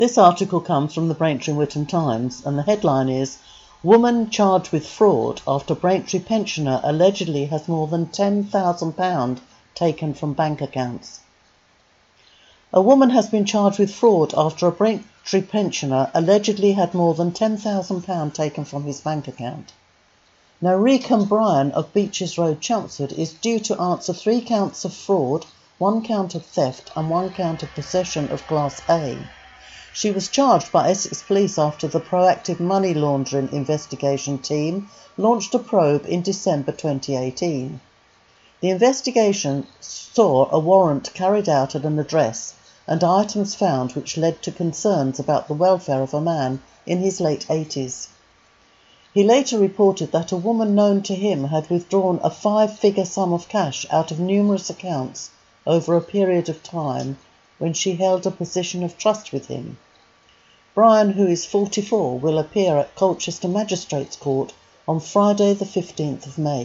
This article comes from the Braintree and Whittam Times, and the headline is "Woman charged with fraud after Braintree pensioner allegedly has more than £10,000 taken from bank accounts." A woman has been charged with fraud after a Braintree pensioner allegedly had more than £10,000 taken from his bank account. Now, Recombe Bryan of Beeches Road, Chelmsford, is due to answer 3 counts of fraud, 1 count of theft and 1 count of possession of Class A. She was charged by Essex Police after the Proactive Money Laundering Investigation Team launched a probe in December 2018. The investigation saw a warrant carried out at an address and items found which led to concerns about the welfare of a man in his late 80s. He later reported that a woman known to him had withdrawn a 5-figure sum of cash out of numerous accounts over a period of time when she held a position of trust with him. Bryan, who is 44, will appear at Colchester Magistrates Court on Friday the 15th of May.